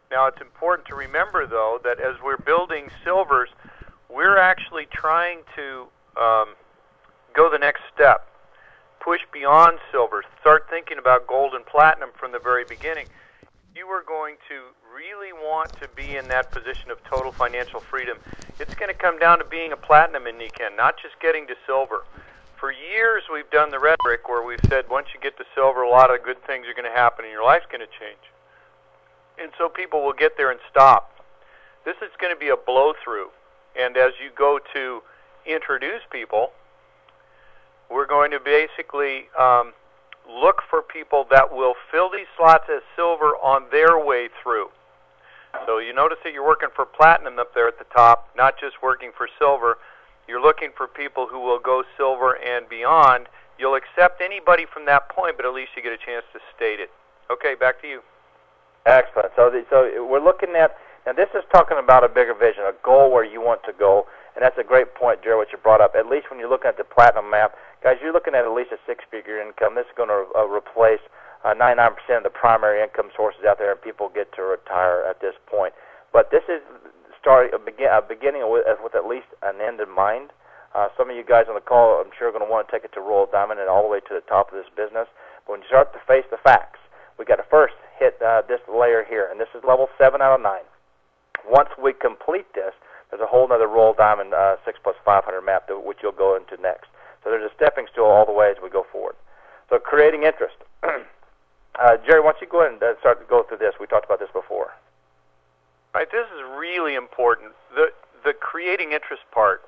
Now, it's important to remember, though, that as we're building silvers, we're actually trying to go the next step, push beyond silvers, start thinking about gold and platinum from the very beginning. You are going to really want to be in that position of total financial freedom. It's going to come down to being a platinum in Nikken, not just getting to silver. For years, we've done the rhetoric where we've said once you get to silver, a lot of good things are going to happen and your life's going to change. And so people will get there and stop. This is going to be a blow-through. And as you go to introduce people, we're going to basically look for people that will fill these slots as silver on their way through. So you notice that you're working for platinum up there at the top, not just working for silver. You're looking for people who will go silver and beyond. You'll accept anybody from that point, but at least you get a chance to state it. Okay, back to you. Excellent. So we're looking at, now this is talking about a bigger vision, a goal where you want to go, and that's a great point, Jerry, what you brought up. At least when you're looking at the platinum map, guys, you're looking at least a six-figure income. This is going to replace 99% of the primary income sources out there, and people get to retire at this point. But this is beginning with at least an end in mind. Some of you guys on the call, I'm sure, are going to want to take it to Royal Diamond and all the way to the top of this business. But when you start to face the facts, we got to first hit this layer here, and this is level 7 out of 9. Once we complete this, there's a whole other Royal Diamond 6+500 map which you'll go into next. So there's a stepping stool all the way as we go forward. So creating interest. Jerry, why don't you go ahead and start to go through this? We talked about this before. Right, this is really important. The creating interest part.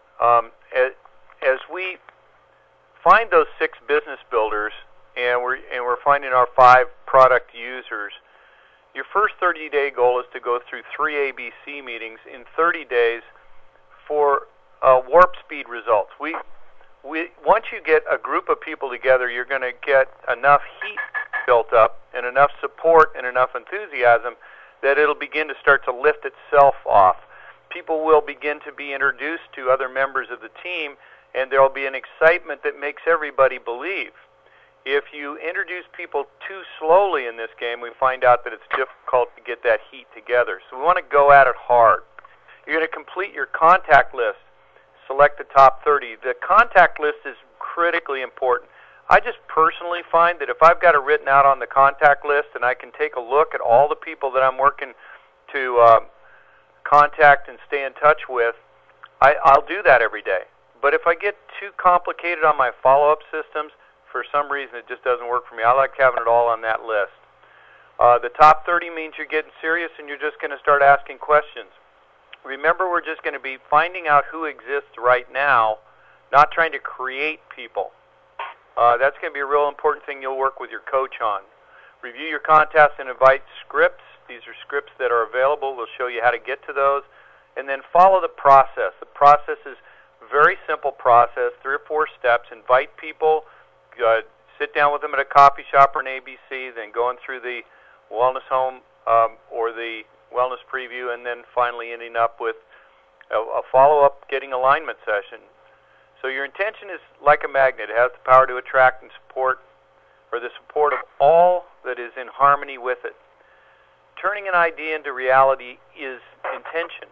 As we find those 6 business builders, and we're finding our 5 product users, your first 30-day goal is to go through 3 ABC meetings in 30 days for warp speed results. Once you get a group of people together, you're going to get enough heat built up and enough support and enough enthusiasm that it'll begin to start to lift itself off. People will begin to be introduced to other members of the team, and there will be an excitement that makes everybody believe. If you introduce people too slowly in this game, we find out that it's difficult to get that heat together. So we want to go at it hard. You're going to complete your contact list. Select the top 30. The contact list is critically important. I just personally find that if I've got it written out on the contact list and I can take a look at all the people that I'm working to contact and stay in touch with, I'll do that every day. But if I get too complicated on my follow-up systems, for some reason it just doesn't work for me. I like having it all on that list. The top 30 means you're getting serious and you're just going to start asking questions. Remember, we're just going to be finding out who exists right now, not trying to create people. That's going to be a real important thing you'll work with your coach on. Review your contests and invite scripts. These are scripts that are available. We'll show you how to get to those. And then follow the process. The process is a very simple process, 3 or 4 steps. Invite people, sit down with them at a coffee shop or an ABC, then going through the wellness home or the wellness preview, and then finally ending up with a follow-up getting alignment session. So your intention is like a magnet. It has the power to attract and support, or the support of all that is in harmony with it. Turning an idea into reality is intention.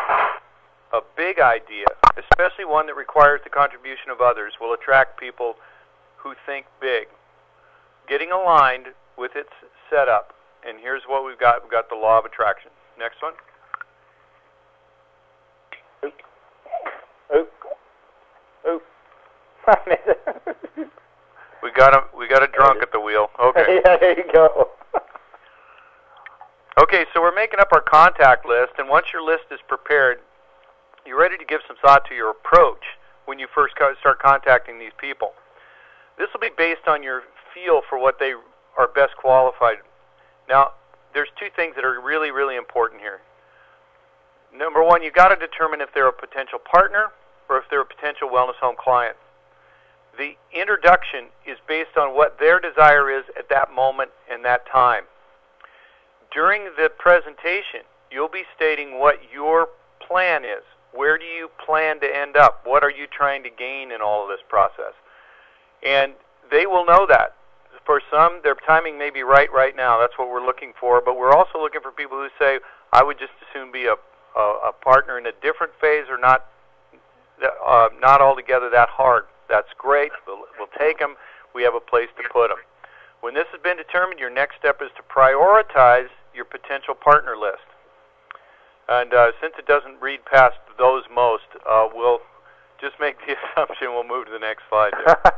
A big idea, especially one that requires the contribution of others, will attract people who think big. Getting aligned with its setup. And here's what we've got. We've got the law of attraction. Next one. Oop. we got a drunk at the wheel. Okay. Yeah, there you go. Okay, so we're making up our contact list, and once your list is prepared, you're ready to give some thought to your approach when you first start contacting these people. This will be based on your feel for what they are best qualified. Now, there's 2 things that are really, really important here. Number 1, you've got to determine if they're a potential partner or if they're a potential wellness home client. The introduction is based on what their desire is at that moment and that time. During the presentation, you'll be stating what your plan is. Where do you plan to end up? What are you trying to gain in all of this process? And they will know that. For some, their timing may be right now. That's what we're looking for. But we're also looking for people who say, I would just as soon be a partner in a different phase or not altogether that hard. That's great. We'll take them. We have a place to put them. When this has been determined, your next step is to prioritize your potential partner list. And since it doesn't read past those most, we'll just make the assumption we'll move to the next slide.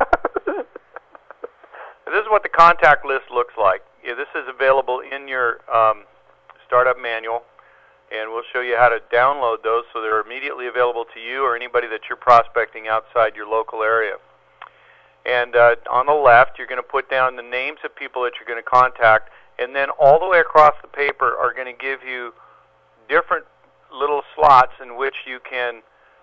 This is what the contact list looks like. Yeah, this is available in your startup manual, and we'll show you how to download those so they're immediately available to you or anybody that you're prospecting outside your local area. And on the left, you're going to put down the names of people that you're going to contact, and then all the way across the paper are going to give you different little slots in which you can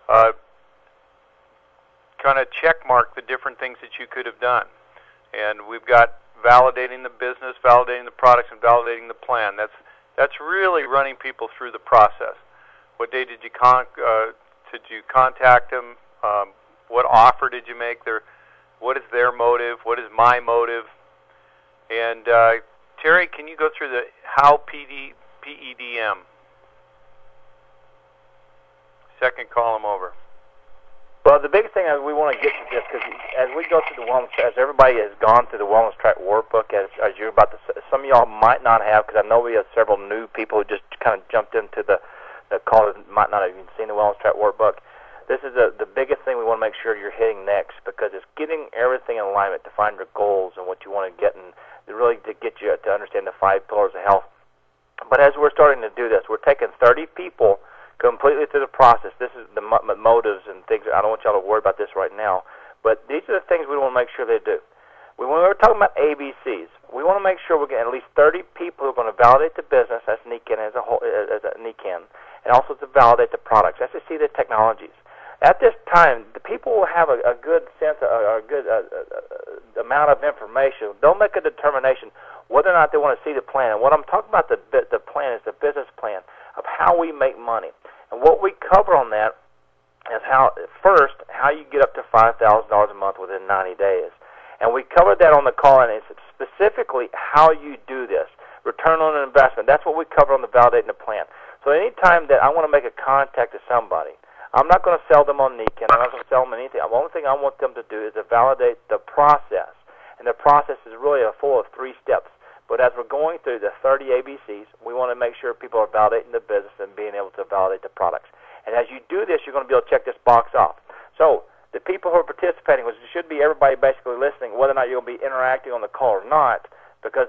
kind of check mark the different things that you could have done. And we've got validating the business, validating the products, and validating the plan. That's really running people through the process. What day did you contact them? What offer did you make? What is their motive? What is my motive? And Terry, can you go through the how PEDM? Second column over. Well, the biggest thing we want to get to this, because as we go through the wellness, as everybody has gone through the Wellness Track workbook, as you're about to, some of y'all might not have, because I know we have several new people who just kind of jumped into the call, might not have even seen the Wellness Track workbook. This is the biggest thing we want to make sure you're hitting next, because it's getting everything in alignment to find your goals and what you want to get, and really to get you to understand the 5 pillars of health. But as we're starting to do this, we're taking 30 people completely through the process. This is the motives and things. I don't want y'all to worry about this right now, but these are the things we want to make sure they do. When we're talking about ABCs, we want to make sure we're getting at least 30 people who are going to validate the business, that's NECAN as a whole, as a NECAN, and also to validate the products. That's to see the technologies. At this time, the people will have a good sense, a good amount of information. They'll make a determination whether or not they want to see the plan. And what I'm talking about, the plan is the business plan of how we make money. And what we cover on that is how you get up to $5,000 a month within 90 days. And we covered that on the call, and it's specifically how you do this. Return on investment. That's what we cover on the validating the plan. So anytime that I want to make a contact to somebody, I'm not going to sell them on NECAN. I'm not going to sell them anything. The only thing I want them to do is to validate the process. And the process is really full of 3 steps. But as we're going through the 30 ABCs, we want to make sure people are validating the business and being able to validate the products. And as you do this, you're going to be able to check this box off. So the people who are participating, which should be everybody basically listening, whether or not you'll be interacting on the call or not, because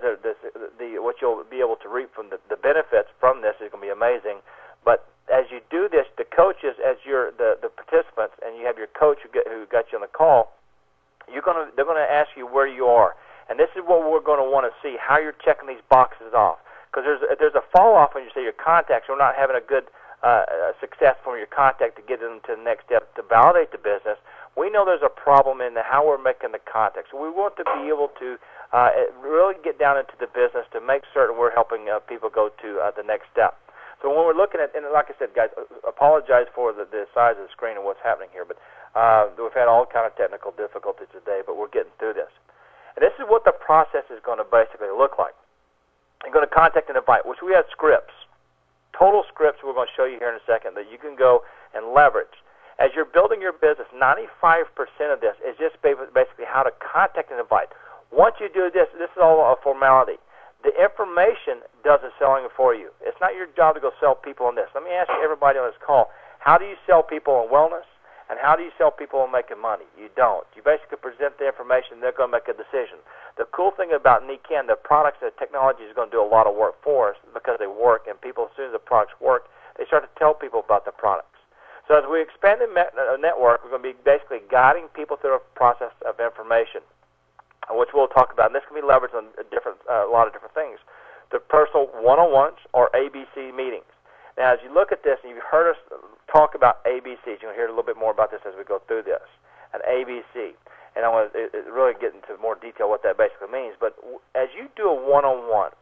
what you'll be able to reap from the benefits from this is going to be amazing. But as you do this, the coaches, as you're the participants, and you have your coach who got you on the call, they're going to ask you where you are. And this is what we're going to want to see, how you're checking these boxes off. Because there's a fall-off when you say your contacts are not having a good success from your contact to get them to the next step to validate the business. We know there's a problem in how we're making the contact. So we want to be able to really get down into the business to make certain we're helping people go to the next step. So when we're looking at, and like I said, guys, apologize for the size of the screen and what's happening here, but we've had all kind of technical difficulties today, but we're getting through this. And this is what the process is going to basically look like. You're going to contact and invite, which we have scripts, total scripts we're going to show you here in a second that you can go and leverage. As you're building your business, 95% of this is just basically how to contact and invite. Once you do this, this is all a formality. The information does the selling for you. It's not your job to go sell people on this. Let me ask you, everybody on this call, how do you sell people on wellness? And how do you sell people on making money? You don't. You basically present the information, they're going to make a decision. The cool thing about NECAN, the products and the technology is going to do a lot of work for us because they work, and people, as soon as the products work, they start to tell people about the products. So as we expand the network, we're going to be basically guiding people through a process of information, which we'll talk about. And this can be leveraged on a lot of different things. The personal one-on-ones or ABC meetings. Now, as you look at this, and you've heard us talk about ABCs, you'll hear a little bit more about this as we go through this, an ABC. And I want to really get into more detail what that basically means. But as you do a one-on-one,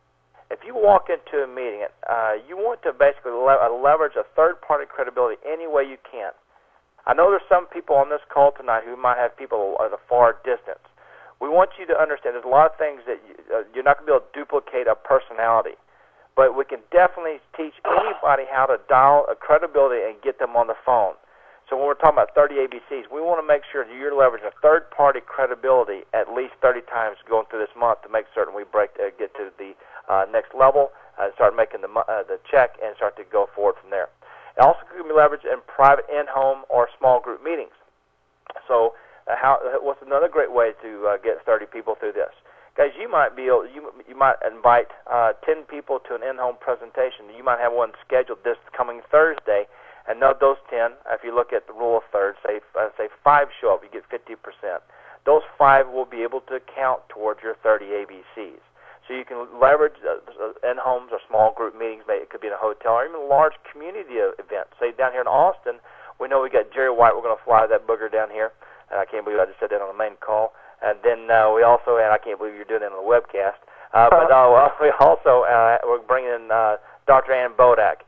if you walk into a meeting, you want to basically leverage a third-party credibility any way you can. I know there's some people on this call tonight who might have people at a far distance. We want you to understand there's a lot of things that you're not going to be able to duplicate a personality. but we can definitely teach anybody how to dial a credibility and get them on the phone. So when we're talking about 30 ABCs, we want to make sure that you're leveraging a third-party credibility at least 30 times going through this month to make certain we get to the next level, start making the check, and start to go forward from there. It also can be leveraged in private, in-home, or small group meetings. So what's another great way to get 30 people through this? Guys, you might invite 10 people to an in-home presentation. You might have one scheduled this coming Thursday, and note those 10, if you look at the rule of thirds, say 5 show up, you get 50%. Those 5 will be able to count towards your 30 ABCs. So you can leverage in-homes or small group meetings. It could be in a hotel or even large community events. Say down here in Austin, we know we got Jerry White. We're going to fly that booger down here. And I can't believe I just said that on the main call. And then we also, and I can't believe you're doing it on the webcast, but we also, we're bringing in Dr. Ann Bodak.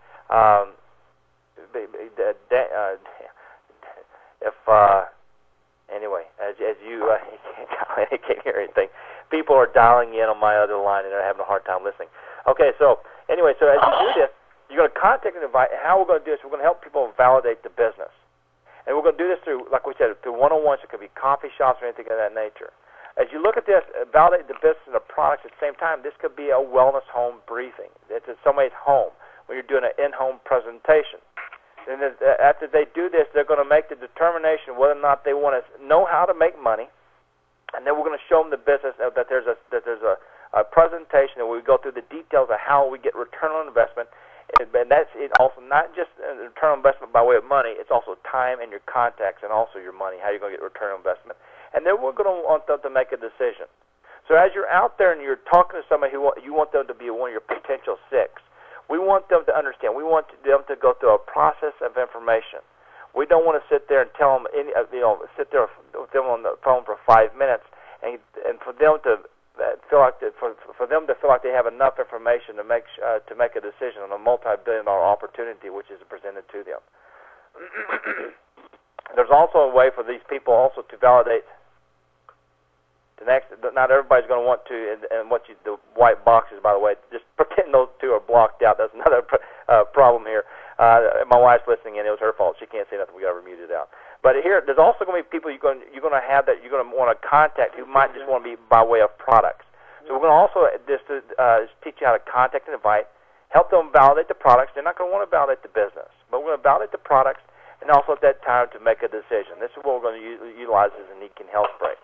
Anyway, as you I can't hear anything. People are dialing in on my other line, and they're having a hard time listening. Okay, so anyway, so as you do this, you're going to contact and invite. How we're going to do this, we're going to help people validate the business. And we're going to do this through, like we said, through one-on-ones. It could be coffee shops or anything of that nature. As you look at this, validate the business and the products at the same time, this could be a wellness home briefing. It's in some ways home when you're doing an in-home presentation. And after they do this, they're going to make the determination whether or not they want to know how to make money. And then we're going to show them the business that there's a presentation, and we go through the details of how we get return on investment. And that's also not just return on investment by way of money. It's also time and your contacts and also your money, how you're going to get return on investment. And then we're going to want them to make a decision. So as you're out there and you're talking to somebody who you want them to be one of your potential 6, we want them to understand. We want them to go through a process of information. We don't want to sit there and tell them, sit there with them on the phone for 5 minutes, and for them to feel like they have enough information to make a decision on a multi-billion-dollar opportunity which is presented to them. There's also a way for these people also to validate the next. Not everybody's going to want to, and the white boxes, by the way, just pretend those 2 are blocked out. That's another problem here. My wife's listening in. It was her fault. She can't say nothing. We got her muted out. But here, there's also going to be people you're going to have that you're going to want to contact who might just want to be by way of products. So we're going to also just teach you how to contact and invite, help them validate the products. They're not going to want to validate the business, but we're going to validate the products, and also at that time to make a decision. This is what we're going to utilize as a Nikken Health Break.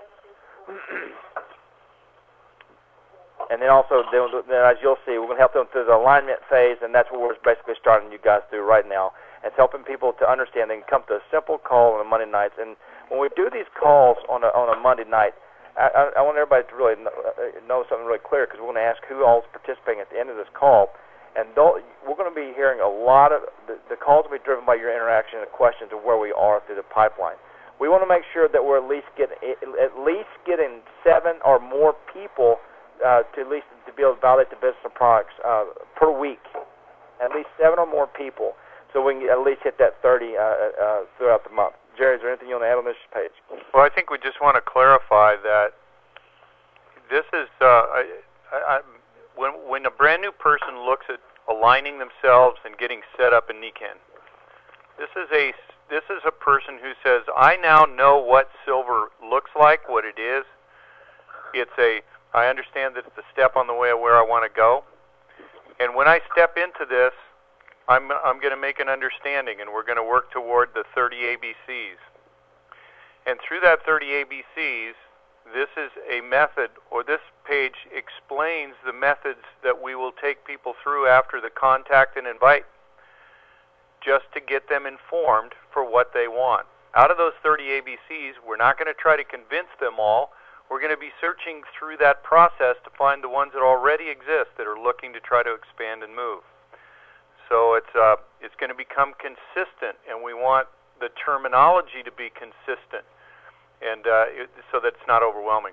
And then also, as you'll see, we're going to help them through the alignment phase, and that's what we're basically starting you guys through right now. It's helping people to understand they can come to a simple call on a Monday night. And when we do these calls on a Monday night, I want everybody to really know something really clear, because we're going to ask who all is participating at the end of this call. And we're going to be hearing a lot of the calls will be driven by your interaction and questions of where we are through the pipeline. We want to make sure that we're at least getting 7 or more people to be able to validate the business and products per week. At least 7 or more people, so we can at least hit that 30 throughout the month. Jerry, is there anything you want to add on this page? Well, I think we just want to clarify that this is when a brand new person looks at aligning themselves and getting set up in Nikken, this is a person who says, I now know what silver looks like, what it is. I understand that it's a step on the way of where I want to go. And when I step into this, I'm going to make an understanding, and we're going to work toward the 30 ABCs. And through that 30 ABCs, this is a method, or this page explains the methods that we will take people through after the contact and invite, just to get them informed for what they want. Out of those 30 ABCs, we're not going to try to convince them all. We're going to be searching through that process to find the ones that already exist that are looking to try to expand and move. So it's going to become consistent, and we want the terminology to be consistent, and so that it's not overwhelming.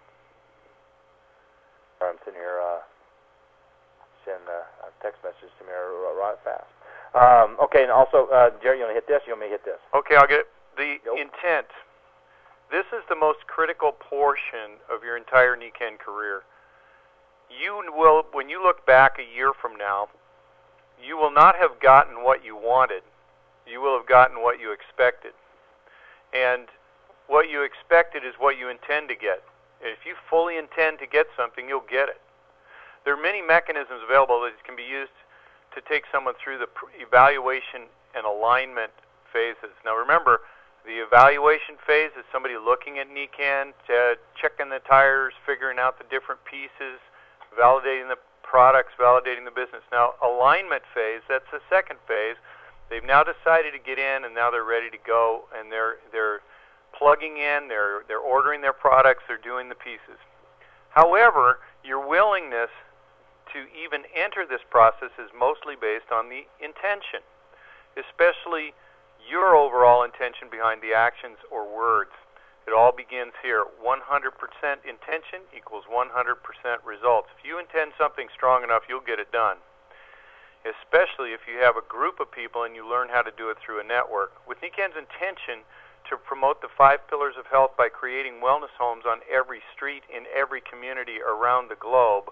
I'm sitting here sending a text message to me right fast. Okay, and also, Jerry, you want to hit this? You want me to hit this? Okay, I'll get it. The intent. This is the most critical portion of your entire Nikken career. when you look back a year from now, you will not have gotten what you wanted. You will have gotten what you expected. And what you expected is what you intend to get. And if you fully intend to get something, you'll get it. There are many mechanisms available that can be used to take someone through the evaluation and alignment phases. Now remember, the evaluation phase is somebody looking at NECANN, checking the tires, figuring out the different pieces, validating the products, validating the business. Now, alignment phase, that's the second phase. They've now decided to get in, and now they're ready to go, and they're plugging in, they're ordering their products, they're doing the pieces. However, your willingness to even enter this process is mostly based on the intention, especially your overall intention behind the actions or words. It all begins here. 100% intention equals 100% results. If you intend something strong enough, you'll get it done, especially if you have a group of people and you learn how to do it through a network. With NECANN's intention to promote the 5 pillars of health by creating wellness homes on every street in every community around the globe,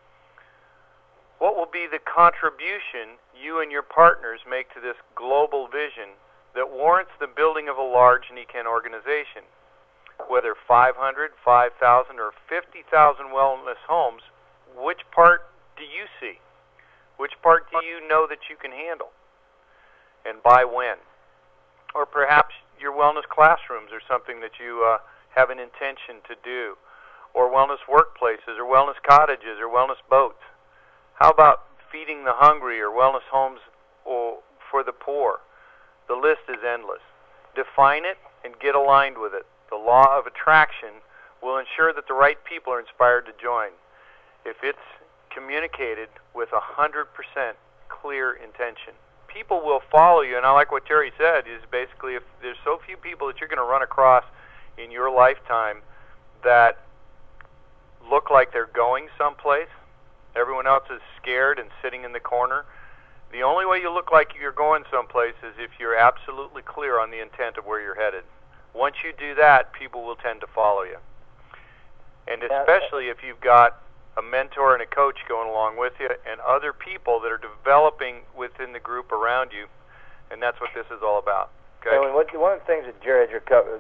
what will be the contribution you and your partners make to this global vision that warrants the building of a large NECANN organization? Whether 500, 5,000, or 50,000 wellness homes, which part do you see? Which part do you know that you can handle? And by when? Or perhaps your wellness classrooms are something that you have an intention to do, or wellness workplaces, or wellness cottages, or wellness boats. How about feeding the hungry, or wellness homes for the poor? The list is endless. Define it and get aligned with it. The law of attraction will ensure that the right people are inspired to join. If it's communicated with 100% clear intention, people will follow you. And I like what Terry said, is basically if there's so few people that you're going to run across in your lifetime that look like they're going someplace, everyone else is scared and sitting in the corner. The only way you look like you're going someplace is if you're absolutely clear on the intent of where you're headed. Once you do that, people will tend to follow you. And especially if you've got a mentor and a coach going along with you and other people that are developing within the group around you. And that's what this is all about. Okay? So one of the things that Jerry covered,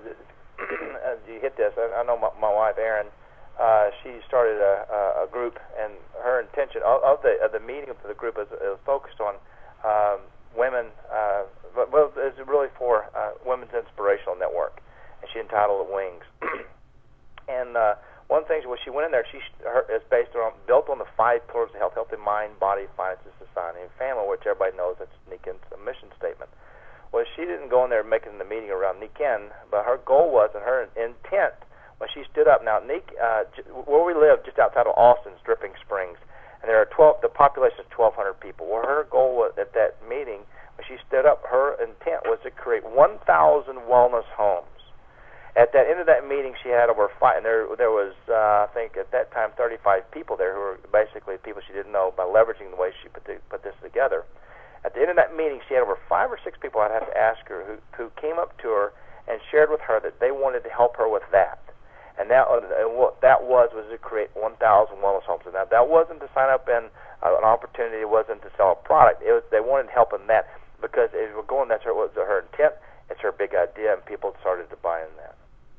you hit this, I know my wife, Erin, she started a group, and her intention of the meeting of the group is focused on women. Well, it's really for Women's Inspirational Network, and she entitled it Wings. And one of the things when she went in there, it's built on the 5 pillars of health: healthy mind, body, finances, society, and family, which everybody knows that's NECANN's mission statement. Well, she didn't go in there making the meeting around NECANN, but her goal was, and her intent when she stood up. Now, where we live, just outside of Austin's Dripping Springs, and there are the population is 1,200 people. Well, her goal was, at that meeting, when she stood up, her intent was to create 1,000 wellness homes. At the end of that meeting, she had over 5, and there was, I think, at that time, 35 people there who were basically people she didn't know by leveraging the way she put this together. At the end of that meeting, she had over 5 or 6 people, I'd have to ask her, who came up to her and shared with her that they wanted to help her with that. And what that was to create 1,000 wellness homes. And now that wasn't to sign up in an opportunity. It wasn't to sell a product. They wanted help in that, because as we're going, was her intent. It's her big idea, and people started to buy in that.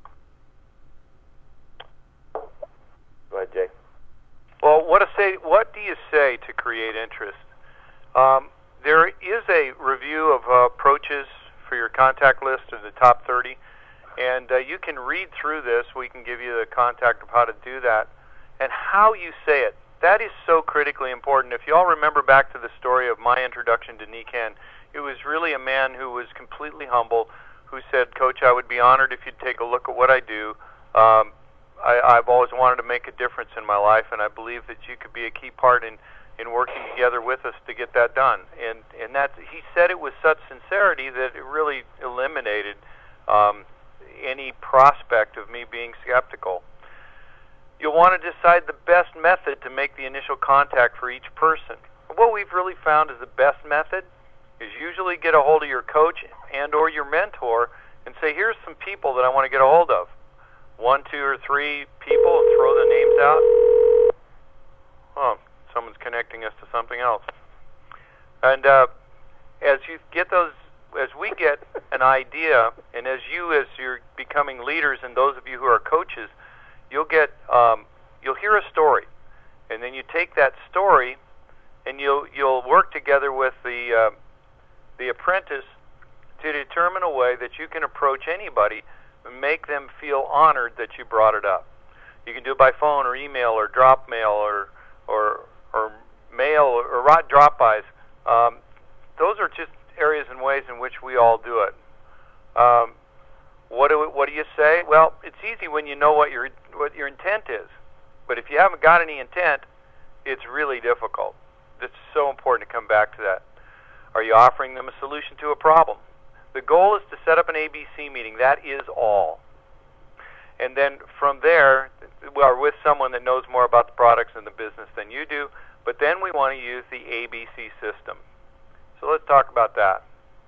Go ahead, Jay. Well, what do you say to create interest? There is a review of approaches for your contact list of the top 30. And you can read through this. We can give you the contact of how to do that. And how you say it, that is so critically important. If you all remember back to the story of my introduction to NECANN, it was really a man who was completely humble, who said, "Coach, I would be honored if you'd take a look at what I do. I've always wanted to make a difference in my life, and I believe that you could be a key part in working together with us to get that done." And that, he said it with such sincerity that it really eliminated any prospect of me being skeptical. You'll want to decide the best method to make the initial contact for each person. What we've really found is the best method is usually get a hold of your coach and or your mentor and say, here's some people that I want to get a hold of. 1, 2, or 3 people, and throw the names out. oh, someone's connecting us to something else. And as you get those, as we get an idea, and as you're becoming leaders, and those of you who are coaches, you'll hear a story, and then you take that story, and you'll work together with the apprentice to determine a way that you can approach anybody and make them feel honored that you brought it up. You can do it by phone or email or drop mail or mail or drop-bys. Those are just areas and ways in which we all do it. What do you say? Well, it's easy when you know what your intent is. But if you haven't got any intent, it's really difficult. It's so important to come back to that. Are you offering them a solution to a problem? The goal is to set up an ABC meeting. That is all. And then from there, we're with someone that knows more about the products and the business than you do, but then we want to use the ABC system. So let's talk about that.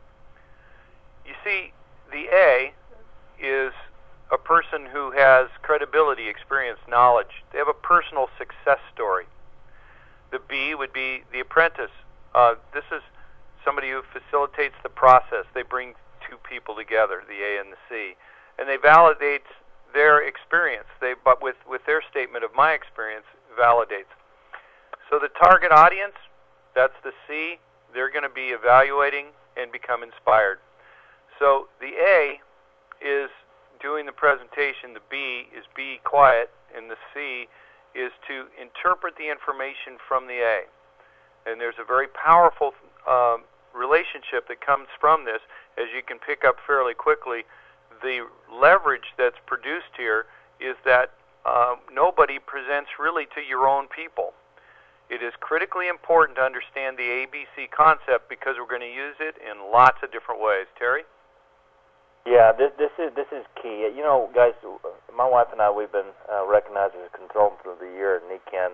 You see, the A is a person who has credibility, experience, knowledge. They have a personal success story. The B would be the apprentice. This is somebody who facilitates the process. They bring two people together, the A and the C, and they validate their experience. But with their statement of my experience, validates. So the target audience, that's the C. They're going to be evaluating and become inspired. So the A is doing the presentation, the B is be quiet, and the C is to interpret the information from the A. And there's a very powerful relationship that comes from this, as you can pick up fairly quickly. The leverage that's produced here is that nobody presents really to your own people. It is critically important to understand the ABC concept because we're going to use it in lots of different ways. Terry? Yeah, this is key. You know, guys, my wife and I, we've been recognized as a consultant of the year at NECANN,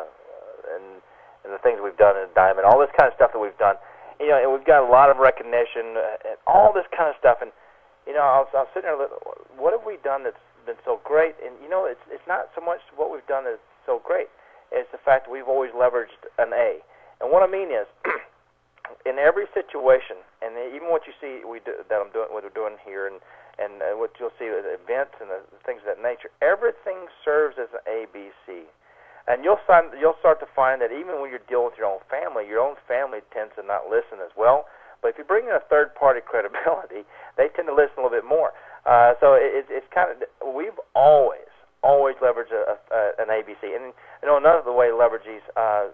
and the things we've done in Diamond, all this kind of stuff that we've done. You know, and we've got a lot of recognition and all this kind of stuff. And you know, I was sitting there, what have we done that's been so great? And you know, it's not so much what we've done that's so great. It's the fact that we've always leveraged an A. And what I mean is, in every situation, and even what you see what we're doing here, and what you'll see with events and the things of that nature, everything serves as an ABC. And you'll start to find that even when you're dealing with your own family tends to not listen as well. But if you bring in a third-party credibility, they tend to listen a little bit more. So it's kind of, we've always leveraged an ABC. And you know, another way to leverage these,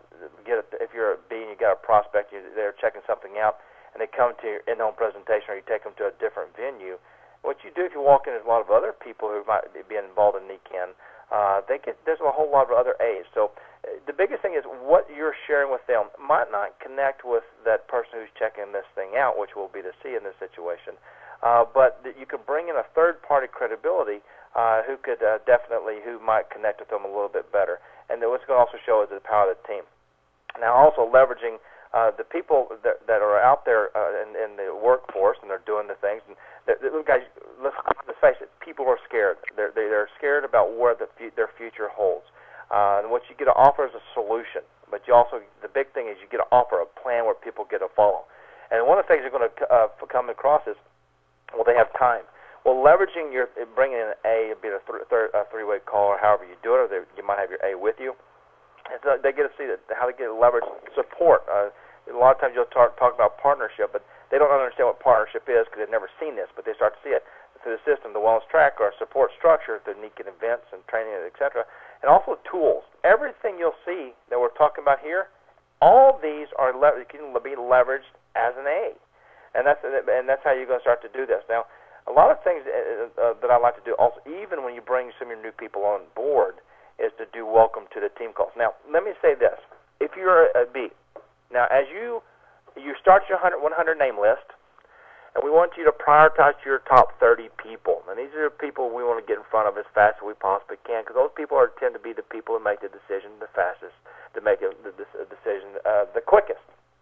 if you're a B and you got a prospect, they're checking something out, and they come to your in-home presentation, or you take them to a different venue. What you do if you walk in, there's a lot of other people who might be involved in NECANN. There's a whole lot of other A's. So the biggest thing is what you're sharing with them might not connect with that person who's checking this thing out, which will be the C in this situation. But you can bring in a third-party credibility who could who might connect with them a little bit better. And then what's going to also show is the power of the team. Now, also leveraging the people that are out there in the workforce, and they're doing the things. And guys, let's face it, people are scared. They're scared about where their future holds. And what you get to offer is a solution. But you also, the big thing is you get to offer a plan where people get to follow. And one of the things you're going to come across is, well, they have time. Well, leveraging bringing in an A, be it a three-way call or however you do it, or you might have your A with you. And so they get to see how they get to leverage support. A lot of times you'll talk about partnership, but they don't understand what partnership is because they've never seen this, but they start to see it through the system, the wellness track, or support structure, the NECANN events and training, etc., and also tools. Everything you'll see that we're talking about here, all these can be leveraged as an A, and that's how you're going to start to do this. Now, a lot of things that I like to do, also, even when you bring some of your new people on board, is to do welcome to the team calls. Now, let me say this: if you're a B, now as you start your 100 name list, and we want you to prioritize your top 30 people. And these are the people we want to get in front of as fast as we possibly can, because those people tend to be the people who make the decision the fastest, to make the decision the quickest.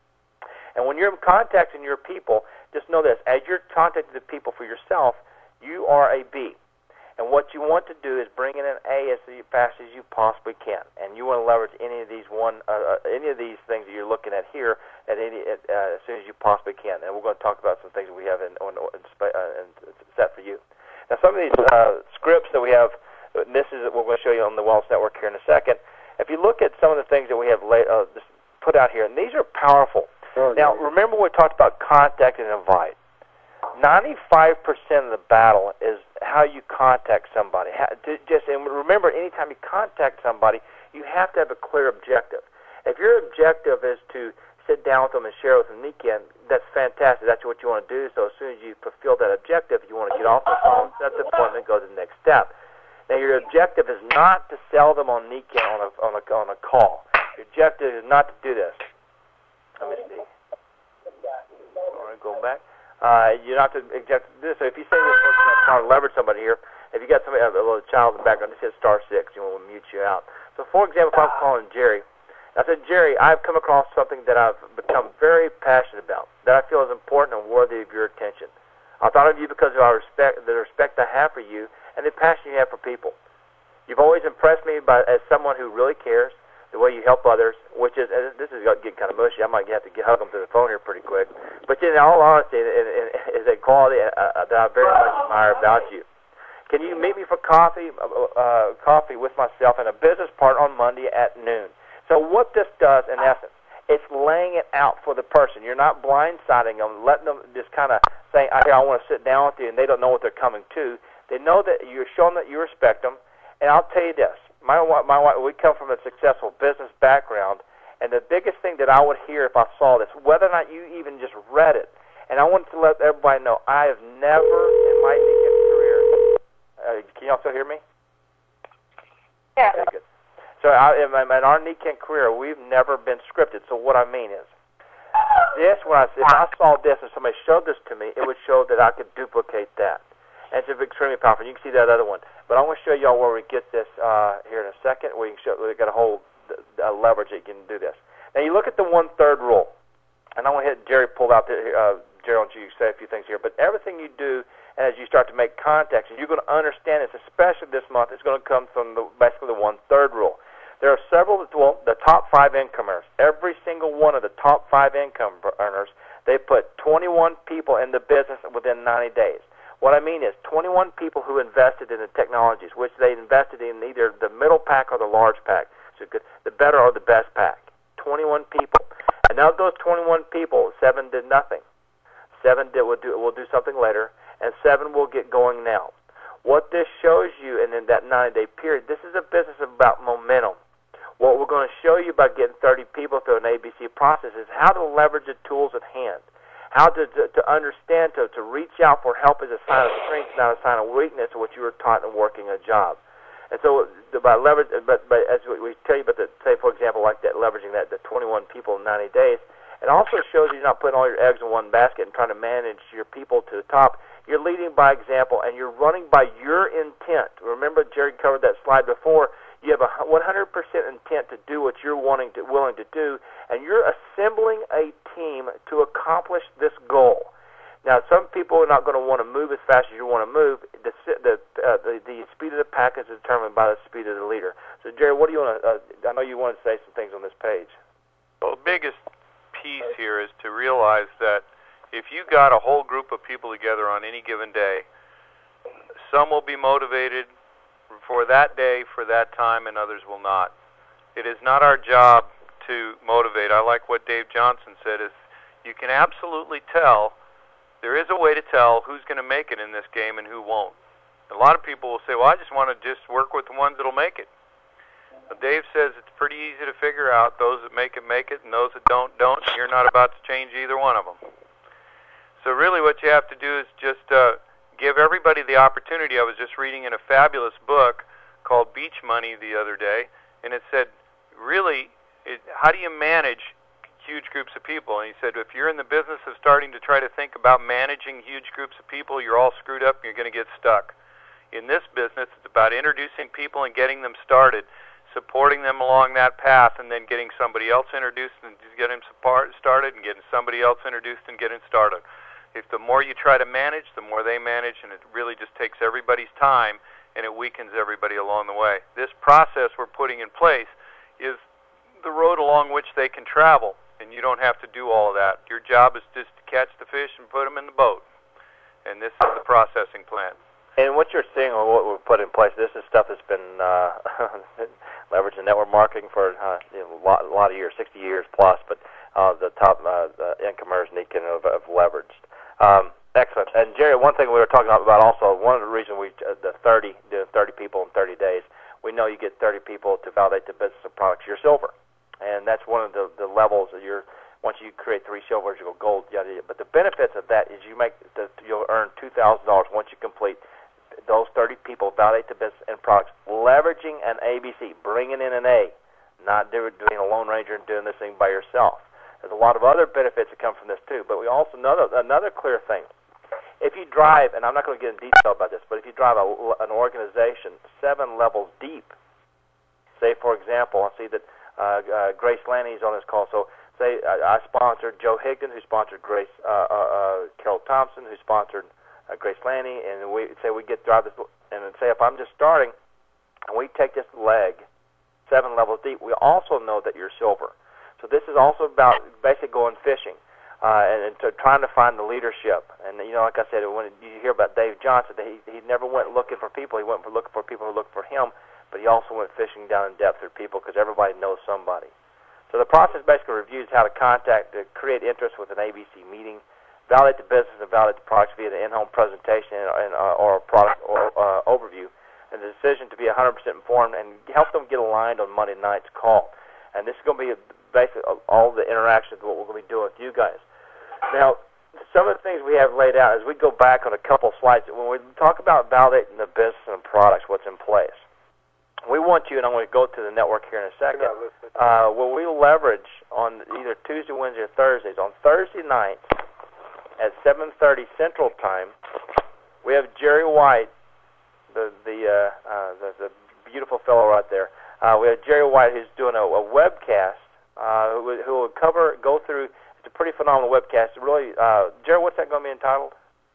And when you're contacting your people, just know this: as you're contacting the people for yourself, you are a B. And what you want to do is bring in an A as fast as you possibly can, and you want to leverage any of these things that you're looking at here as soon as you possibly can. And we're going to talk about some things that we have in set for you. Now, some of these scripts that we have, this is what we're going to show you on the Wellness Network here in a second. If you look at some of the things that we have put out here, and these are powerful. Sure. Now, remember we talked about contact and invite. 95% of the battle is how you contact somebody. And remember, anytime you contact somebody, you have to have a clear objective. If your objective is to sit down with them and share with them weekend, that's fantastic. That's what you want to do. So as soon as you fulfill that objective, you want to get off the phone, set the appointment, go to the next step. Now, your objective is not to sell them on weekend on a call. Your objective is not to do this. Let me see. All right, go back. You're not to object to this. So if you say this person is trying to leverage somebody here, if you got somebody, a little child in the background, just hit *6. You want to mute you out. So, for example, if I'm calling Jerry, I said, Jerry, I've come across something that I've become very passionate about, that I feel is important and worthy of your attention. I thought of you because of the respect I have for you and the passion you have for people. You've always impressed me as someone who really cares, the way you help others, which is, this is getting kind of mushy. I might have to hug them through the phone here pretty quick. But in all honesty, it is a quality that I very much admire about you. Can you meet me for coffee with myself and a business partner on Monday at noon? So what this does, in essence, it's laying it out for the person. You're not blindsiding them, letting them just kind of saying, I want to sit down with you, and they don't know what they're coming to. They know that you're showing that you respect them. And I'll tell you this. My wife, we come from a successful business background, and the biggest thing that I would hear if I saw this, whether or not you even just read it, and I wanted to let everybody know, I have never in my career, can y'all still hear me? Yeah. Okay, good. So in our NECAN career, we've never been scripted. So what I mean is, this, if I saw this and somebody showed this to me, it would show that I could duplicate that. And it's extremely powerful. You can see that other one. But I want to show y'all where we get this here in a second. We got a whole leverage that you can do this. Now, you look at the 1/3 rule. And I want to hit Jerry pulled out there. Jerry, I want you to say a few things here. But everything you do as you start to make contacts, and you're going to understand this, especially this month, it's going to come from basically the 1/3 rule. There are several, the top 5 income earners. Every single one of the top 5 income earners, they put 21 people in the business within 90 days. What I mean is 21 people who invested in the technologies, which they invested in either the middle pack or the large pack, so the better or the best pack. 21 people. And now those 21 people, 7 did nothing. 7 will do something later, and 7 will get going now. What this shows you, and in that 90-day period, this is a business about momentum. What we're going to show you by getting 30 people through an ABC process is how to leverage the tools at hand. How to understand, to reach out for help is a sign of strength, not a sign of weakness, what you were taught in working a job. And so, by leverage, but as we tell you about say, for example, like that, leveraging the 21 people in 90 days, it also shows you're not putting all your eggs in one basket and trying to manage your people to the top. You're leading by example, and you're running by your intent. Remember, Jerry covered that slide before. You have a 100% intent to do what you're willing to do, and you're assembling a team to accomplish this goal. Now, some people are not going to want to move as fast as you want to move. The speed of the pack is determined by the speed of the leader. So, Jerry, what do you want to? I know you wanted to say some things on this page. Well, the biggest piece here is to realize that if you got a whole group of people together on any given day, some will be motivated for that day, for that time, and others will not. It is not our job to motivate. I like what Dave Johnson said, is you can absolutely tell, there is a way to tell who's going to make it in this game and who won't. A lot of people will say, well, I just want to just work with the ones that will make it. But Dave says it's pretty easy to figure out those that make it, and those that don't. And you're not about to change either one of them. So really what you have to do is just give everybody the opportunity. I was just reading in a fabulous book called Beach Money the other day, and it said, really, how do you manage huge groups of people? And he said, if you're in the business of starting to try to think about managing huge groups of people, you're all screwed up and you're going to get stuck. In this business, it's about introducing people and getting them started, supporting them along that path, and then getting somebody else introduced and getting them started, and getting somebody else introduced and getting started. If the more you try to manage, the more they manage, and it really just takes everybody's time and it weakens everybody along the way. This process we're putting in place is the road along which they can travel, and you don't have to do all of that. Your job is just to catch the fish and put them in the boat, and this is the processing plant. And what you're seeing, or what we've put in place, this is stuff that's been leveraged in network marketing for a lot of years, 60 years plus, but the top incomers Nikin have leveraged. Excellent. And Jerry, one thing we were talking about also, one of the reasons we doing 30 people in 30 days, we know you get 30 people to validate the business of products. You're silver, and that's one of the levels that once you create 3 silvers, you go gold. Yada, yada. But the benefits of that is you'll earn $2,000 once you complete those 30 people validate the business and products, leveraging an ABC, bringing in an A, not doing a Lone Ranger and doing this thing by yourself. There's a lot of other benefits that come from this too, but we also another clear thing. If you drive, and I'm not going to get in detail about this, but if you drive an organization 7 levels deep, say for example, I see that Grace Lanny is on this call, so say I sponsored Joe Higdon, who sponsored Carol Thompson, who sponsored Grace Lanny, and we drive this, and say if I'm just starting, and we take this leg 7 levels deep, we also know that you're silver. So this is also about basically going fishing and trying to find the leadership. And like I said, when you hear about Dave Johnson, he never went looking for people. He went looking for people who looked for him, but he also went fishing down in depth through people because everybody knows somebody. So the process basically reviews how to create interest with an ABC meeting, validate the business and validate the products via the in-home presentation or product overview, and the decision to be 100% informed and help them get aligned on Monday night's call. And this is going to be basically all the interactions of what we're going to be doing with you guys. Now, some of the things we have laid out as we go back on a couple slides, when we talk about validating the business and products, what's in place, we want you, and I'm going to go to the network here in a second, where we leverage on either Tuesday, Wednesday, or Thursdays. On Thursday nights at 7:30 Central Time, we have Jerry White, the beautiful fellow right there. We have Jerry White who's doing a webcast who will go through. It's a pretty phenomenal webcast. Really, Jerry, what's that going to be entitled?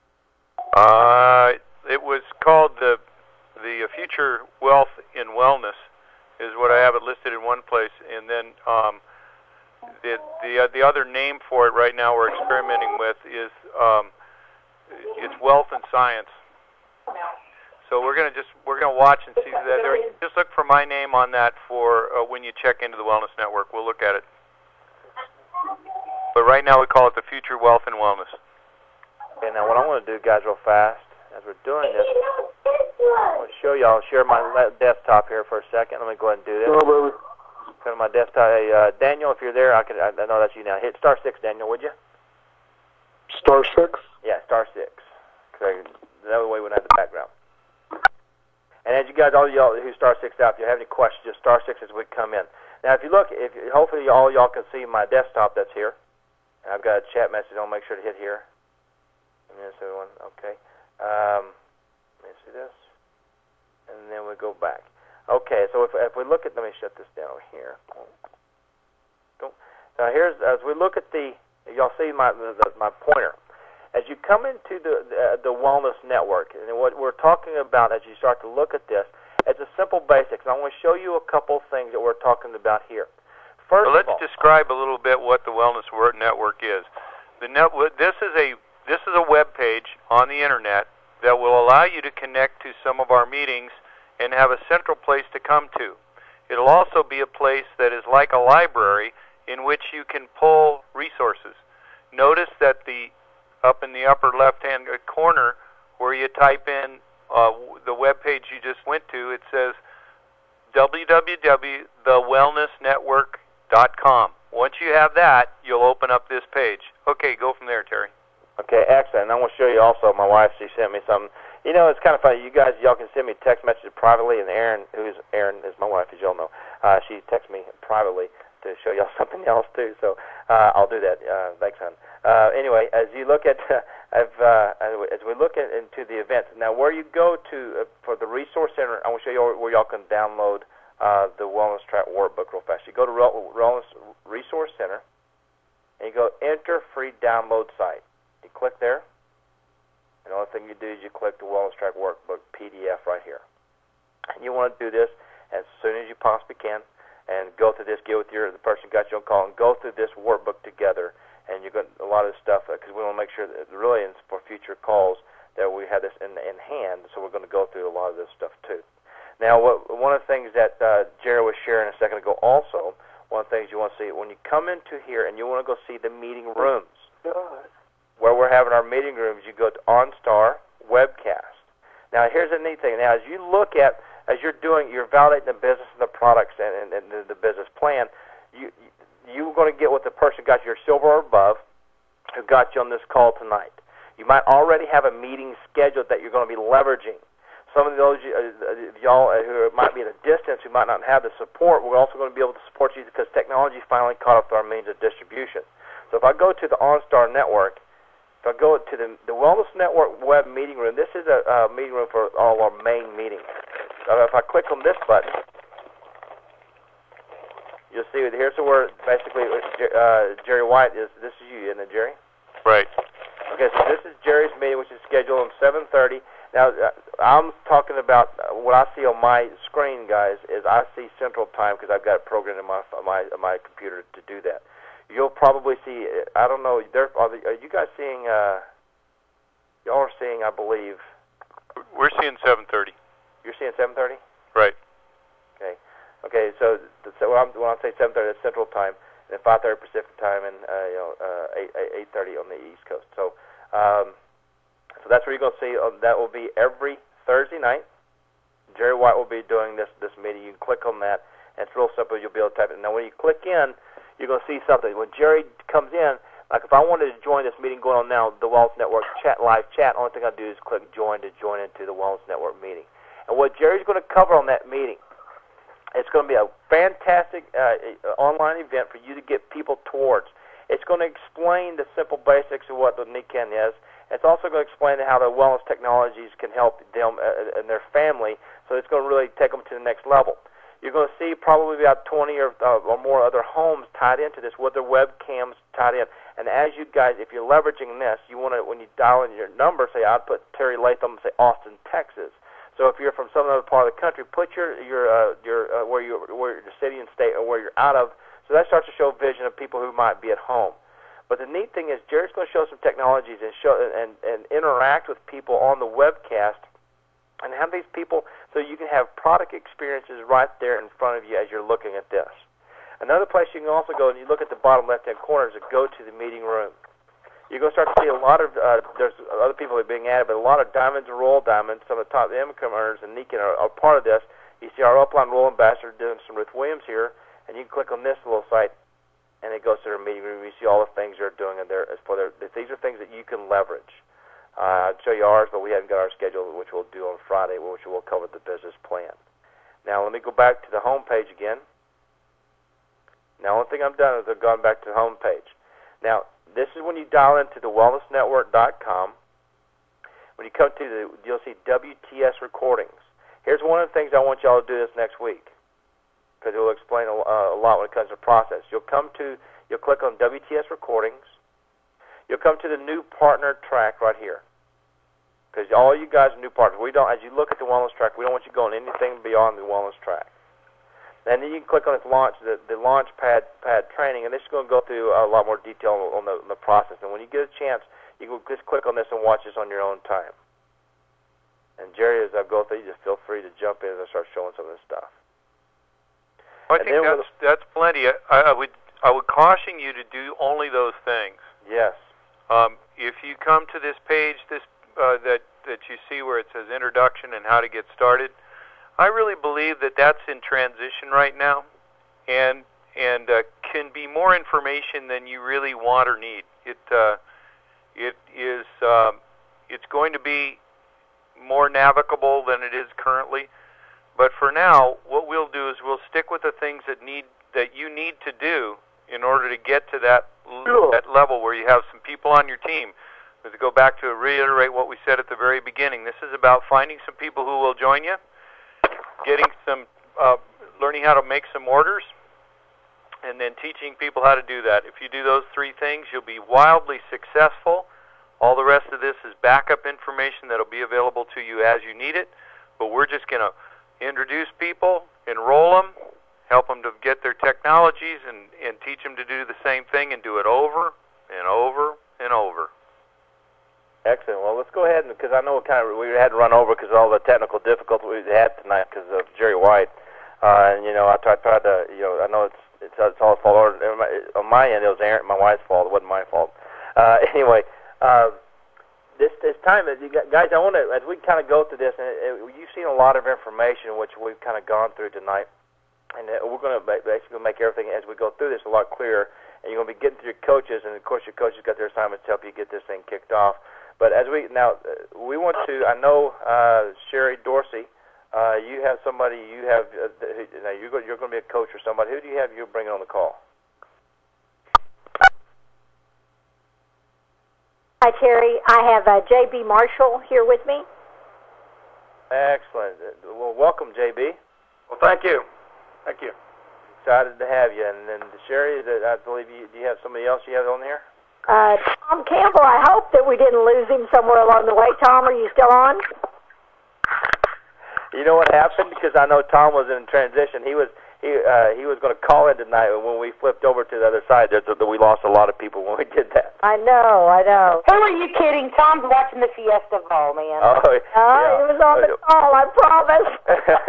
It was called the Future Wealth in Wellness, is what I have it listed in one place, and then the other name for it right now we're experimenting with is it's Wealth and Science. So we're gonna watch and see that. Just look for my name on that for when you check into the Wellness Network. We'll look at it. But right now we call it the Future Wealth and Wellness. Okay, now what I want to do, guys, real fast, as we're doing this, I want to show you. I'll share my desktop here for a second. Let me go ahead and do this. Go to my desktop. Hey, Daniel, if you're there, I know that's you now. Hit *6, Daniel, would you? *6? Yeah, *6. Okay, that way we don't have the background. And as you guys, all y'all who *6 out, if you have any questions, just *6 as we come in. Now, if you look, hopefully all y'all can see my desktop that's here. And I've got a chat message. I'll make sure to hit here. Everyone, okay. Let me see this, and then we go back. Okay, so if we look at, let me shut this down over here. Now as we look at y'all see my pointer. As you come into the Wellness Network, and what we're talking about as you start to look at this, it's a simple basics. And I want to show you a couple things that we're talking about here. First, let's describe a little bit what the Wellness Network is. This is a web page on the internet that will allow you to connect to some of our meetings and have a central place to come to. It'll also be a place that is like a library in which you can pull resources. Notice that up in the upper left-hand corner where you type in the web page you just went to, it says www.thewellnessnetwork.com. Once you have that, you'll open up this page. Okay, go from there, Terry. Okay, excellent. And I want to show you also, my wife, she sent me something. It's kind of funny. Y'all can send me text messages privately, and Erin is my wife, as y'all know. She texts me privately to show y'all something else too. So I'll do that. Thanks, hon. Anyway, as you look at, as we look into the events now, where you go to for the Resource Center, I want to show you where y'all can download the Wellness Track Workbook real fast. You go to Wellness Resource Center, and you go Enter Free Download Site. You click there, and the only thing you do is you click the Wellness Track Workbook PDF right here. And you want to do this as soon as you possibly can, and go through this, get with the person who got you on call, and go through this workbook together. And you're going a lot of this stuff because we want to make sure that really for future calls that we have this in hand. So we're going to go through a lot of this stuff too. Now, one of the things that Jerry was sharing a second ago also, one of the things you want to see when you come into here and you want to go see the meeting rooms, where we're having our meeting rooms, you go to OnStar Webcast. Now, here's the neat thing. Now, as you're validating the business and the products and the business plan, you're going to get with the person who got your silver or above, who got you on this call tonight. You might already have a meeting scheduled that you're going to be leveraging. Some of those y'all who might be at a distance, who might not have the support, we're also going to be able to support you because technology finally caught up to our means of distribution. So if I go to the OnStar Network, if I go to the Wellness Network web meeting room, this is a meeting room for all our main meetings. So if I click on this button, you'll see here's where basically Jerry White is. This is you, isn't it, Jerry? Right. Okay, so this is Jerry's meeting, which is scheduled on 7:30. Now, I'm talking about what I see on my screen, guys, is I see Central Time because I've got it programmed in my computer to do that. You'll probably see, I don't know, are you guys seeing, y'all are seeing, I believe. We're seeing 7:30. You're seeing 7:30? Right. Okay, so when I say 7:30, that's Central Time, and 5:30 Pacific Time, and 8:30 on the East Coast. So that's where you're going to see. That will be every Thursday night. Jerry White will be doing this meeting. You can click on that, and it's real simple. You'll be able to type it. Now, when you click in, you're going to see something. When Jerry comes in, like if I wanted to join this meeting going on now, the Wellness Network live chat, only thing I do is click join to join into the Wellness Network meeting. And what Jerry's going to cover on that meeting, it's going to be a fantastic online event for you to get people towards. It's going to explain the simple basics of what the NICAN is. It's also going to explain how the wellness technologies can help them and their family, so it's going to really take them to the next level. You're going to see probably about 20 or more other homes tied into this with their webcams tied in. And as you guys, if you're leveraging this, you want to, when you dial in your number, say I'd put Terry Latham, say Austin, Texas. So if you're from some other part of the country, put your city and state or where you're out of. So that starts to show vision of people who might be at home. But the neat thing is Jerry's going to show some technologies and show and interact with people on the webcast and have these people so you can have product experiences right there in front of you as you're looking at this. Another place you can also go, and you look at the bottom left-hand corner, is to go to the meeting room. You're going to start to see a lot of, there's other people that are being added, but a lot of diamonds and royal diamonds, some of the top income earners and NICAN are part of this. You see our upline royal ambassador doing some Ruth Williams here, and you can click on this little site, and it goes to their meeting room. You see all the things they're doing in there. These are things that you can leverage. I'd show you ours, but we haven't got our schedule, which we'll do on Friday, which will cover the business plan. Now, let me go back to the home page again. Now, one thing I've done is I've gone back to the home page. Now, this is when you dial into the wellnessnetwork.com. When you come to you'll see WTS recordings. Here's one of the things I want y'all to do this next week, because it will explain a lot when it comes to process. You'll click on WTS recordings. You'll come to the new partner track right here, because all you guys are new partners. We don't, as you look at the wellness track, we don't want you going anything beyond the wellness track. And then you can click on this launch, the launch pad training, and this is going to go through a lot more detail on the process. And when you get a chance, you can just click on this and watch this on your own time. And Jerry, as I go through, you just feel free to jump in and start showing some of this stuff. Well, I think that's plenty. I would caution you to do only those things. Yes. If you come to this page, that you see where it says introduction and how to get started, I really believe that that's in transition right now, and can be more information than you really want or need. It's going to be more navigable than it is currently. But for now, what we'll do is we'll stick with the things that you need to do in order to get to that level where you have some people on your team. But to go back to reiterate what we said at the very beginning, this is about finding some people who will join you, getting some, learning how to make some orders, and then teaching people how to do that. If you do those three things, you'll be wildly successful. All the rest of this is backup information that will be available to you as you need it. But we're just going to introduce people, enroll them, help them to get their technologies, and teach them to do the same thing and do it over and over and over. Excellent. Well, let's go ahead, because I know we had to run over because of all the technical difficulties we had tonight because of Jerry White. And I tried to, I know it's all his fault. On my end, it was my wife's fault. It wasn't my fault. Anyway, this time, guys, I want to, as we kind of go through this, and you've seen a lot of information which we've kind of gone through tonight, and we're going to basically make everything as we go through this a lot clearer. And you're going to be getting to your coaches, and of course your coaches got their assignments to help you get this thing kicked off. But as we want to, I know Sherry Dorsey, you have somebody, you're going to be a coach or somebody. Who do you have you bringing on the call? Hi, Terry. I have J.B. Marshall here with me. Excellent. Well, welcome, J.B. Well, thank you. Thank you. Excited to have you. And then Sherry, I believe do you have somebody else you have on here? Tom Campbell, I hope that we didn't lose him somewhere along the way. Tom, are you still on? You know what happened? Because I know Tom was in transition. He was going to call in tonight, and when we flipped over to the other side, we lost a lot of people when we did that. I know. Who are you kidding? Tom's watching the Fiesta Bowl, man. Oh, yeah. It was on the call, I promise.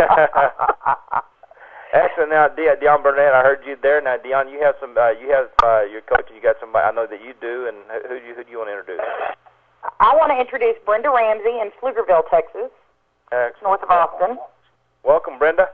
Excellent. Now, Dion Burnett, I heard you there. Now, Dion, you have your coach, and you got somebody I know that you do, and who do you want to introduce? I want to introduce Brenda Ramsey in Pflugerville, Texas, north of Austin. Welcome, Brenda.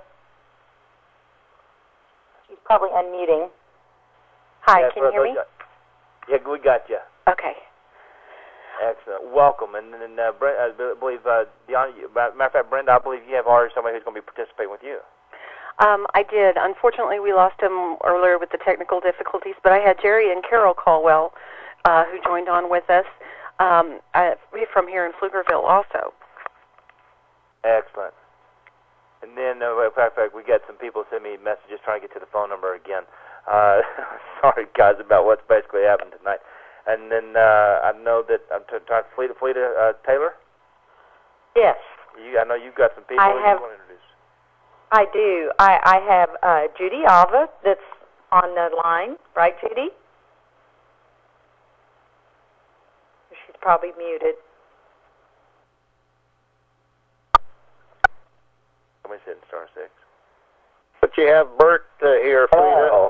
She's probably unmuting. Hi, can you hear me? Yeah, we got you. Okay. Excellent. Welcome. And then, Brenda, I believe, Dion, matter of fact, Brenda, I believe you have already somebody who's going to be participating with you. I did. Unfortunately, we lost him earlier with the technical difficulties, but I had Jerry and Carol Caldwell, who joined on with us from here in Pflugerville also. Excellent. And then, in fact, we got some people send me messages trying to get to the phone number again. Sorry, guys, about what's basically happened tonight. And then I know that I'm trying to Fleeta Taylor? Yes. I know you've got some people you want to introduce. I do. I have Judy Alva that's on the line. Right, Judy? She's probably muted. Somebody's hitting *6. But you have Bert here, Fleeta. Oh.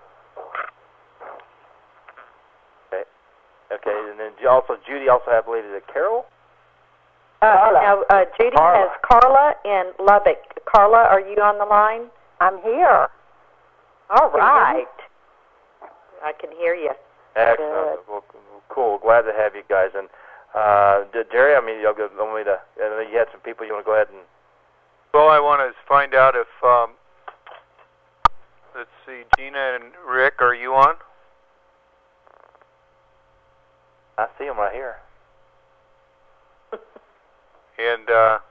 Okay, and then Judy also, I believe, is it Carol? Now, Judy has Carla in Lubbock. Carla, are you on the line? I'm here. All right. I can hear you. Excellent. Well, cool. Glad to have you guys. And Jerry, I mean, you had some people you want to go ahead and... Well, I want to find out if, let's see, Gina and Rick, are you on? I see them right here. And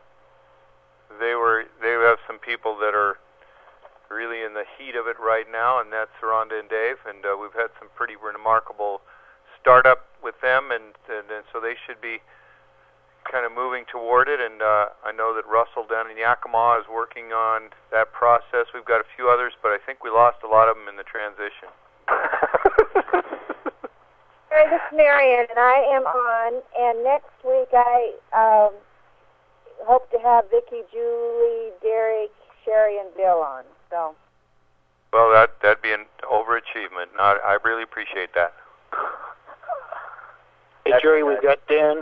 they have some people that are really in the heat of it right now, and that's Rhonda and Dave. And we've had some pretty remarkable startup with them, and so they should be kind of moving toward it. And I know that Russell down in Yakima is working on that process. We've got a few others, but I think we lost a lot of them in the transition. Hey, this is Marion, and I am on. And next week I hope to have Vicki, Julie, Derek, Sherry, and Bill on. So. Well, that'd be an overachievement. I really appreciate that. Hey, Jerry, we've got Dan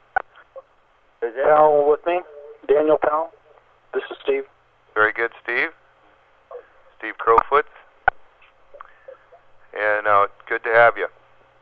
Powell with me. Daniel Powell. This is Steve. Very good, Steve. Steve Crowfoot. And good to have you.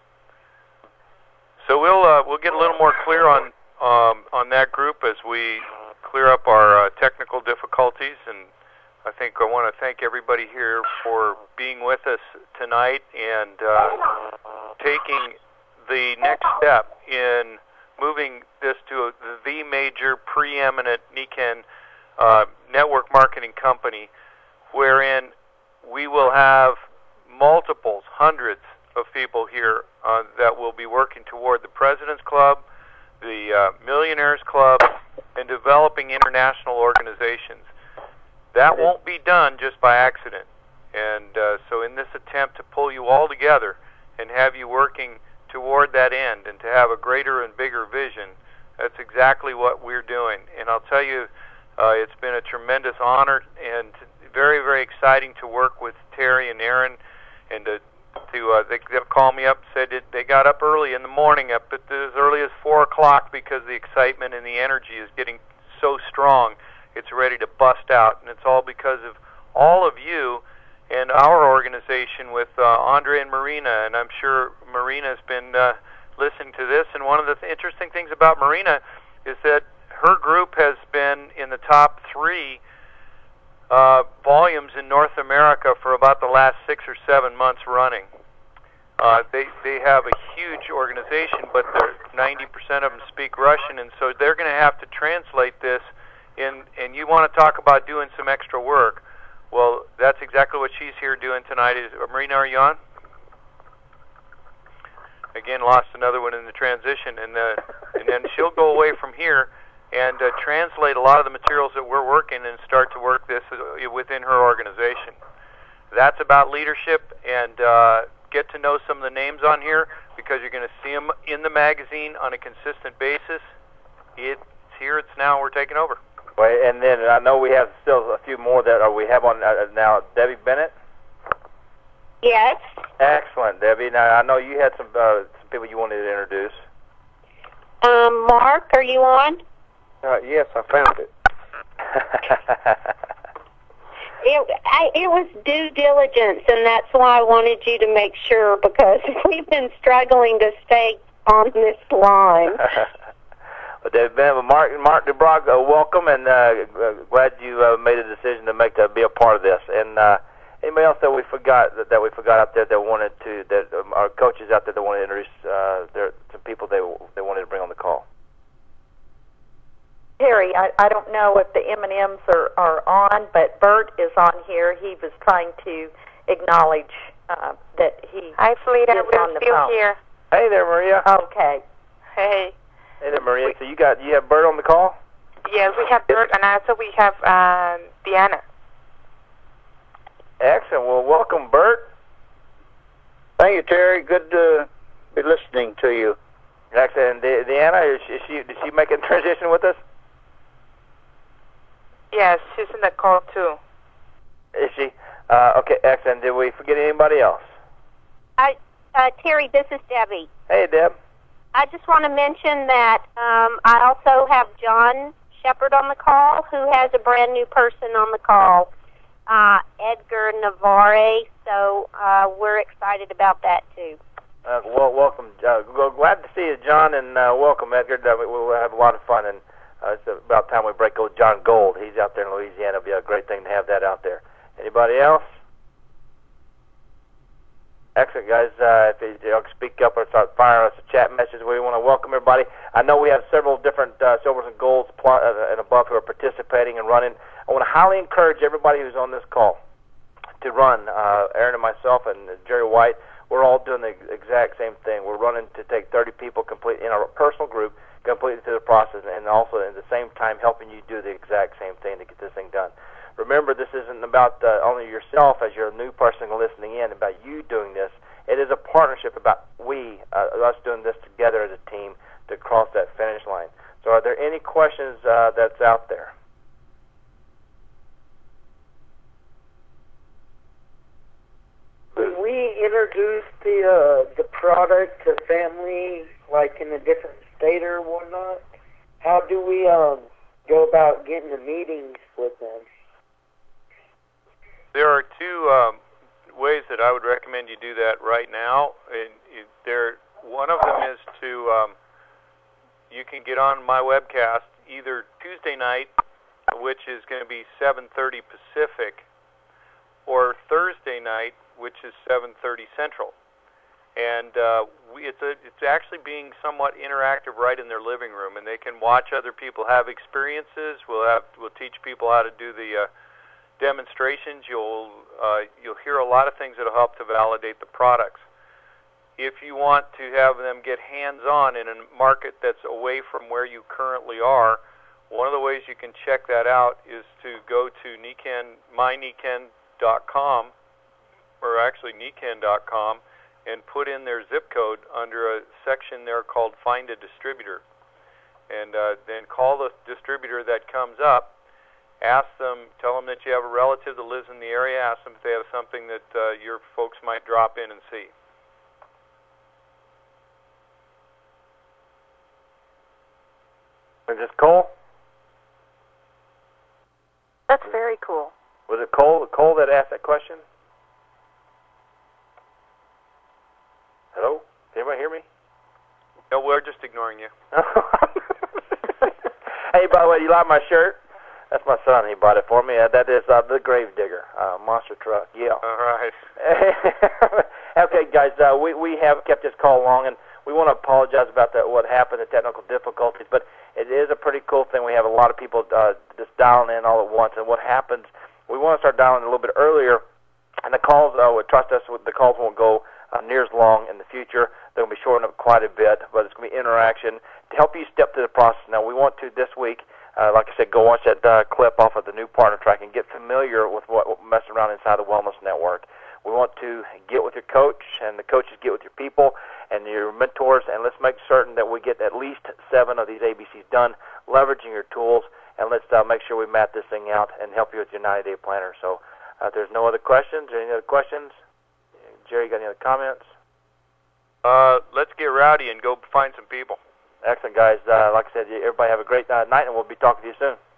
So we'll get a little more clear on that group as we clear up our technical difficulties, and I think I want to thank everybody here for being with us tonight and taking the next step in moving this to the major preeminent NECANN network marketing company, wherein we will have multiples, hundreds of people here that will be working toward the President's Club, the Millionaires Club, and developing international organizations. That won't be done just by accident. And so in this attempt to pull you all together and have you working toward that end and to have a greater and bigger vision, that's exactly what we're doing. And I'll tell you, it's been a tremendous honor and very, very exciting to work with Terry and Aaron, and they called me up, said they got up early in the morning, up at as early as 4 o'clock, because the excitement and the energy is getting so strong. It's ready to bust out, and it's all because of all of you and our organization with Andre and Marina, and I'm sure Marina's been listening to this. And one of the interesting things about Marina is that her group has been in the top 3 volumes in North America for about the last 6 or 7 months running. They have a huge organization, but 90% of them speak Russian, and so they're going to have to translate this. And you want to talk about doing some extra work. Well, that's exactly what she's here doing tonight. Marina, are you on? Again, lost another one in the transition, and then she'll go away from here and translate a lot of the materials that we're working and start to work this within her organization. That's about leadership, and get to know some of the names on here, because you're going to see them in the magazine on a consistent basis. It's here, it's now, we're taking over. Well, and then I know we have still a few more that we have on now. Debbie Bennett? Yes. Excellent, Debbie. Now, I know you had some people you wanted to introduce. Mark, are you on? Yes, I found it. It was due diligence, and that's why I wanted you to make sure, because we've been struggling to stay on this line. Well, Mark DeBrock, welcome, and glad you made a decision to be a part of this. And anybody else that we forgot out there that wanted to, that our coaches out there that want to introduce some people they wanted to bring on the call. Terry, I don't know if the M&Ms are on, but Bert is on here. He was trying to acknowledge that he Hi, Felita. is on the We're still phone. here. Hey there, Maria. Okay. Hey. Hey there, Maria. So you have Bert on the call? Yes, we have Bert, and also we have Deanna. Excellent. Well, welcome, Bert. Thank you, Terry. Good to be listening to you. Excellent. And Deanna, did she make a transition with us? Yes, she's in the call too. Is she? Okay, excellent. Did we forget anybody else? Terry, this is Debbie. Hey, Deb. I just want to mention that I also have John Shepard on the call, who has a brand new person on the call, Edgar Navarre. So we're excited about that too. Well, welcome. Glad to see you, John, and welcome, Edgar. We'll have a lot of fun, and it's about time we break old John Gold. He's out there in Louisiana. It'll be a great thing to have that out there. Anybody else? Excellent, guys. If you speak up or start firing us a chat message, we want to welcome everybody. I know we have several different silvers and golds and above who are participating and running. I want to highly encourage everybody who's on this call to run. Aaron and myself and Jerry White, we're all doing the exact same thing. We're running to take 30 people complete in our personal group, completely through the process, and also at the same time helping you do the exact same thing to get this thing done. Remember, this isn't about only yourself as you're a new person listening in, about you doing this. It is a partnership about us doing this together as a team to cross that finish line. So are there any questions that's out there? When we introduce the product to family, like in a different state or whatnot, how do we go about getting the meetings with them? There are two ways that I would recommend you do that right now. One of them is to you can get on my webcast either Tuesday night, which is going to be 7:30 Pacific, or Thursday night, which is 7:30 Central. And it's actually being somewhat interactive right in their living room, and they can watch other people have experiences. We'll teach people how to do the demonstrations. You'll hear a lot of things that'll help to validate the products. If you want to have them get hands-on in a market that's away from where you currently are, One of the ways you can check that out is to go to myniken.com, or actually niken.com, and put in their zip code under a section there called Find a Distributor. And then call the distributor that comes up, ask them, tell them that you have a relative that lives in the area, ask them if they have something that your folks might drop in and see. Is this Cole? That's very cool. Was it Cole that asked that question? Hello? Can anybody hear me? No, we're just ignoring you. Hey, by the way, you like my shirt? That's my son. He bought it for me. That is the Gravedigger monster truck. Yeah. All right. Okay, guys, we have kept this call long, and we want to apologize about what happened, the technical difficulties, but it is a pretty cool thing. We have a lot of people just dialing in all at once, and what happens, we want to start dialing a little bit earlier, and the calls, trust us, the calls won't go near as long in the future. They'll be shortened up quite a bit, but it's going to be interaction to help you step through the process. Now, we want to, this week, like I said, go watch that clip off of the new partner track and get familiar with what messing around inside the Wellness Network. We want to get with your coach, and the coaches get with your people and your mentors, and let's make certain that we get at least 7 of these ABCs done, leveraging your tools, and let's make sure we map this thing out and help you with your 90-day planner. So if there's no other questions or any other questions, Jerry, got any other comments? Let's get rowdy and go find some people. Excellent, guys. Like I said, everybody have a great night, and we'll be talking to you soon.